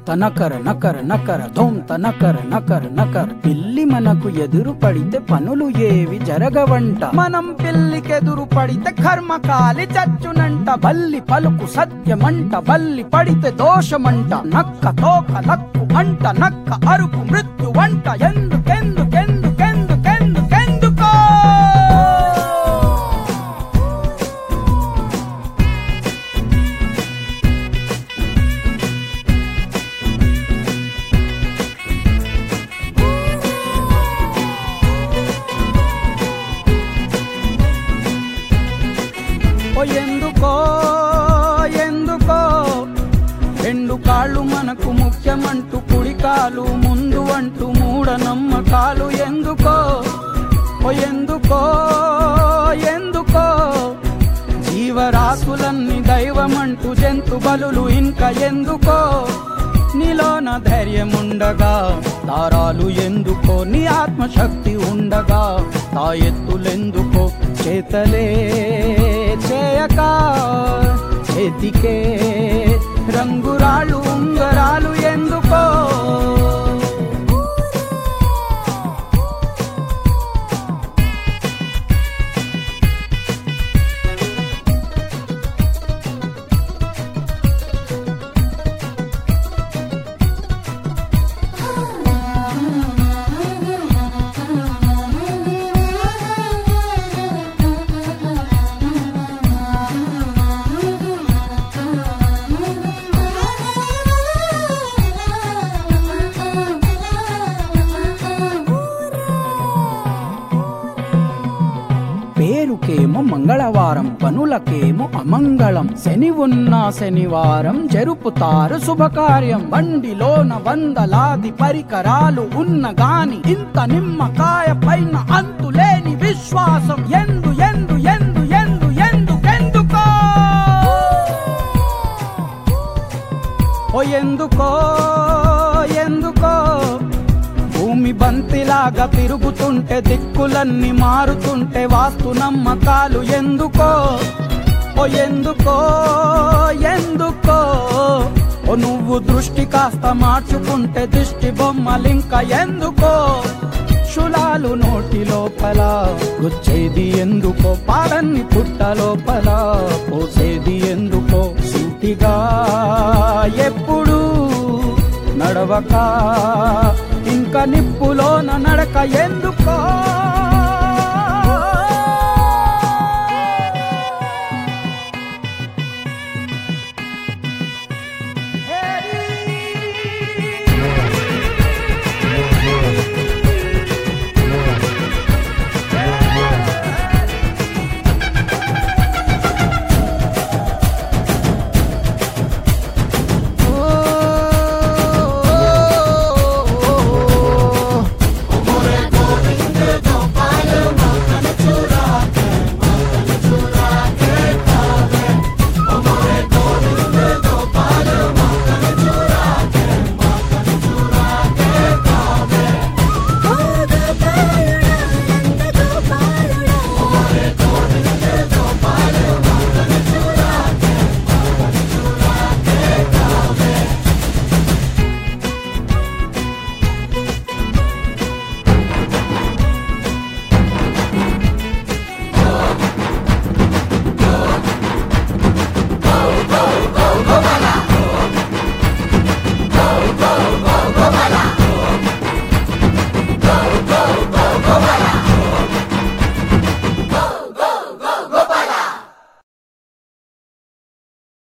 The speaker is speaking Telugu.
తనకర నకర నకర ధోం తనకర నకర నకర. పిల్లి మనకు ఎదురు పడితే పనులు ఏవి జరగవంట. మనం పిల్లికెదురు పడితే కర్మకాలి చచ్చునంట. బల్లి పలుకు సత్యమంట, బల్లి పడితే దోషమంట. నక్క తోక లక్కు అంట, నక్క అరుపు మృత్యు వంట. ఎందుకెందుకెందుకెందుకెందుకెందుకో ఎందుకో ఎందుకో రెండు కాళ్ళు మనకు ముఖ్యమంటూ కుడికాలు ముందు అంటూ మూఢనమ్మకాలు. ఎందుకో ఎందుకో ఎందుకో జీవరాశులన్నీ దైవమంటూ జంతు బలులు ఇంకా ఎందుకో. నీలోన ధైర్యం ఉండగా దారాలు ఎందుకో, నీ ఆత్మశక్తి ఉండగా తాయెత్తులెందుకో. చేతలే చేయక చేతికే రంగురాళ్ళు ఉంగరాలు ఎందుకో. పేరుకేమో మంగళవారం, పనులకేమో అమంగళం. శని ఉన్న శనివారం జరుపుతారు శుభకార్యం. బండిలోన వందలాది పరికరాలు ఉన్న గాని ఇంత నిమ్మకాయ పైన అంతులేని విశ్వాసం. ఎందు ఎందు ఎందు ఎందు ఎందుకెందుకో ఎందుకో ఎందుకో. భూమి బంతిలాగా తిరుగుతుంటే దిక్కులన్నీ మారుతుంటే వాస్తు నమ్మకాలు ఎందుకో ఎందుకో ఎందుకో. నువ్వు దృష్టి కాస్త మార్చుకుంటే దిష్టి బొమ్మలింక ఎందుకో. శులాలు నోటి లోపల గుచ్చేది ఎందుకో, పాలన్ని పుట్ట లోపల పోసేది ఎందుకో. సూటిగా ఎప్పుడు నడవక ఇంకా నిప్పులోన నడక ఎందుకో.